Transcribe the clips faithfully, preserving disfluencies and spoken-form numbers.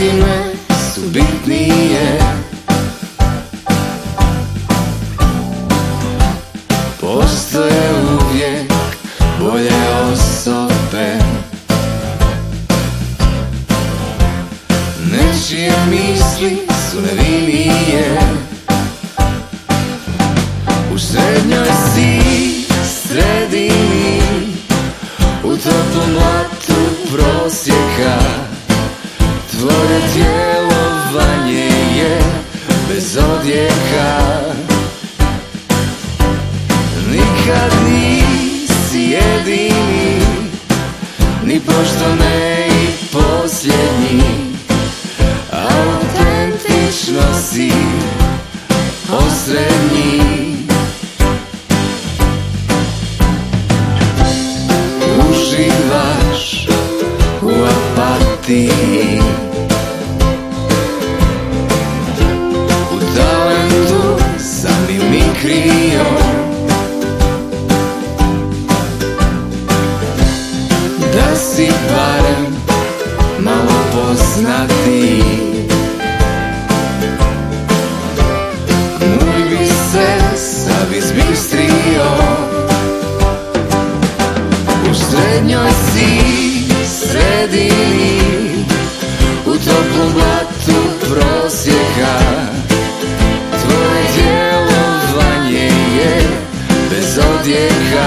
istine su bitnije. Postoje uvijek bolje osobe, nečije misli su nevinije. U srednjoj si sredini, u toplom blatu prosjeka. Tvoje djelovanje je bez odjeka. Nikad nisi jedini, ni pošto ne i posljednji. Autentično si osrednji. Uživaš u apatiji, u talentu za mimikrijom, da si barem malo poznatiji. Moj bi se sad izbistrio. U srednjoj si sredini, u toplom blatu prosjeka. Tvoje djelovanje je bez odjeka.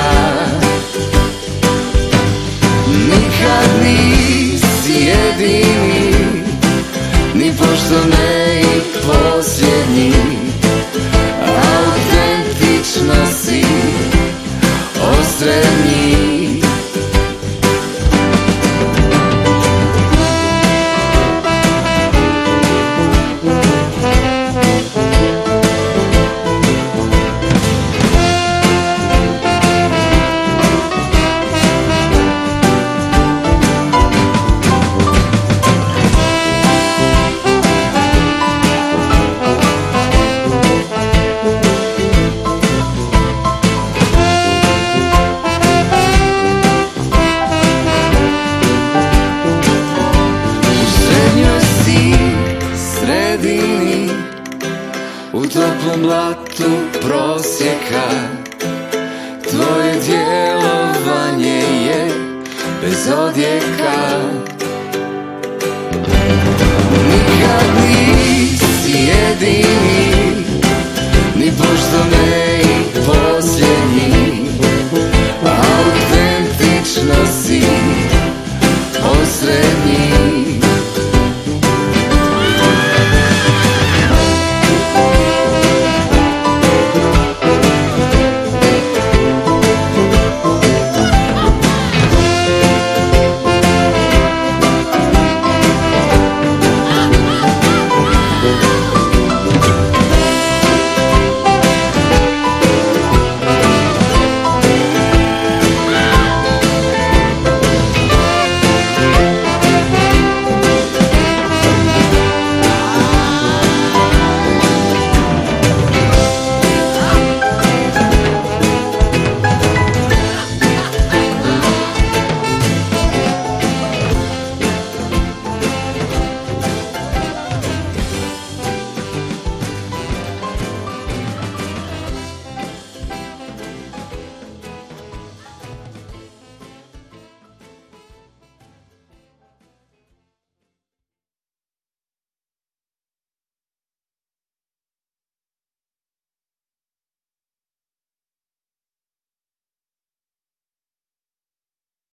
Nikad nisi jedini, ni pošto ne i posljednji. Autentično si osrednji. U toplom blatu prosjeka. Tvoje djelovanje je bez odjeka. Nikad nisi jedini,